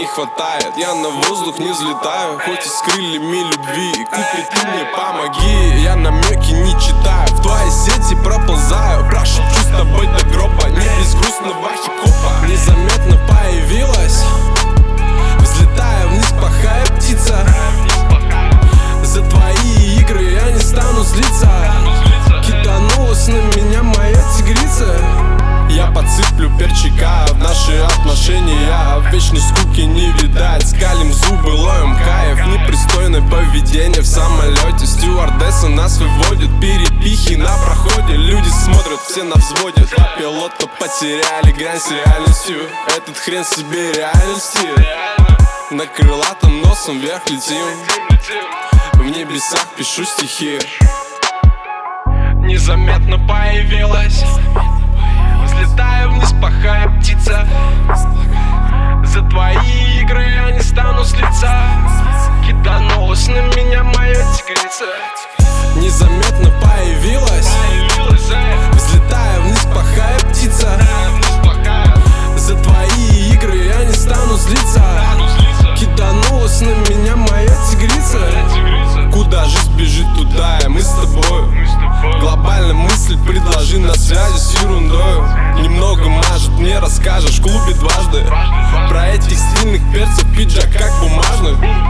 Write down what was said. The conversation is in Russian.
хватает. Я на воздух не взлетаю, хоть и с крыльями любви. Купи, ты мне помоги, я намеки не читаю. В твоей сети проползаю, прошепчу с тобой до гроба. Не без грустного хип-хопа. Незаметно появилась, взлетая вниз, плохая птица. За твои игры я не стану злиться. Киданулась на меня моя тигрица. Я подсыплю перчика в наши отношения. Вечной скуки не видать. Скалим зубы, ловим кайф. Непристойное поведение в самолете. Стюардесса нас выводит. Перепихи на проходе. Люди смотрят, все на взводе. Два пилота потеряли грань с реальностью. Этот хрен себе реальности. На крылатом носом вверх летим. В небесах пишу стихи. Незаметно появилась, взлетая вниз, плохая птица. За твои игры я не стану злиться. Киданулась на меня моя тигрица. Незаметно появилась, взлетая вниз, плохая птица. За твои игры я не стану злиться. Киданулась на меня моя тигрица. Куда жизнь бежит, туда и мы с тобой. Глобальная мысль, предложи на связи с ерундой. Немного может мне расскажешь в клубе дважды. Про этих стильных перцев, пиджак как бумажных.